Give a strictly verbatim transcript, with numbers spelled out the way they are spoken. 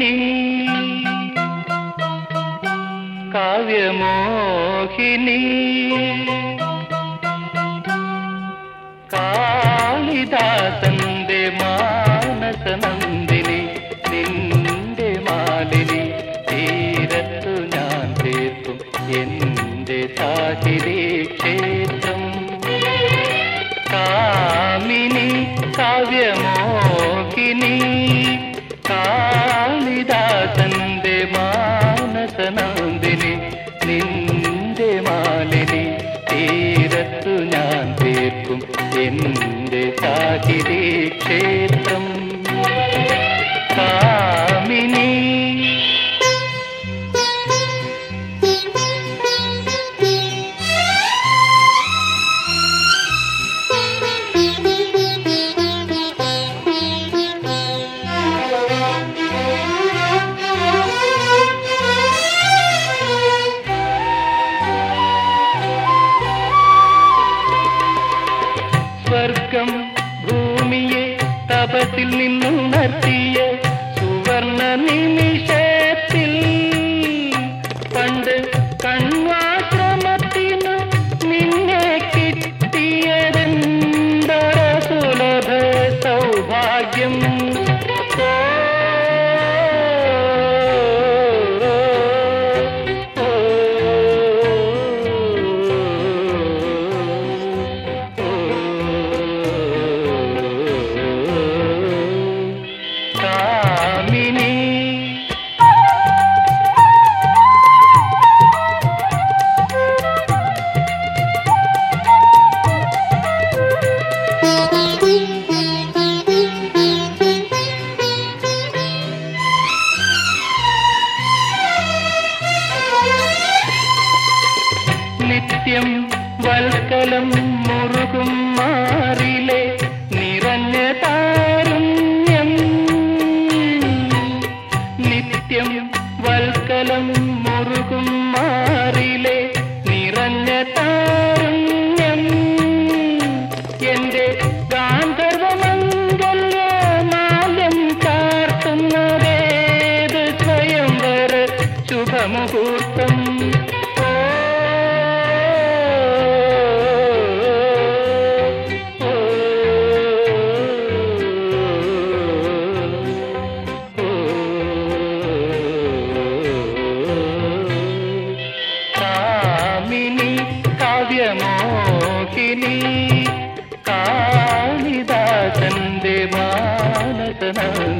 കാമിനി കാവ്യമോഹിനി കാളിദാസന്റെ മാനസനന്ദിനി നിന്റെ മാലിനി തീരത്തു ഞാൻ തീർക്കും എന്റെ സാഹിരി ക്ഷേത്രം. കാമിനി കാവ്യമോഹിനി കാളിദാസന്റെ മാനസനന്ദിനി നിന്റെ മാലിനി തീരത്തു ഞാൻ തീർക്കും എന്റെ സാഹിരി ക്ഷേത്രം. കാമിനി സ്വർഗം ഭൂമിയെ തപത്തിൽ നിന്നുണർത്തിയ സുവർണ നിമിഷത്തിൽ പണ്ട് കണ്വാശ്രമത്തിനു നിന്നെ കിട്ടിയതെന്തൊര സുലഭ സൗഭാഗ്യം. നിത്യം വൽക്കലം മുറുകും മാറിലെ നിറഞ്ഞ താരുണ്യം. നിത്യം വൽക്കലം മുറുകും മാറിലെ നിറഞ്ഞ താരുണ്യം. എന്റെ ഗാന്ധർവമംഗല്യമാലം ചാർത്തുന്നതേത് സ്വയംവര ശുഭമുഹൂർത്തം. കാവ്യമോഹിനി കാളിദാസന്റെ മാനസന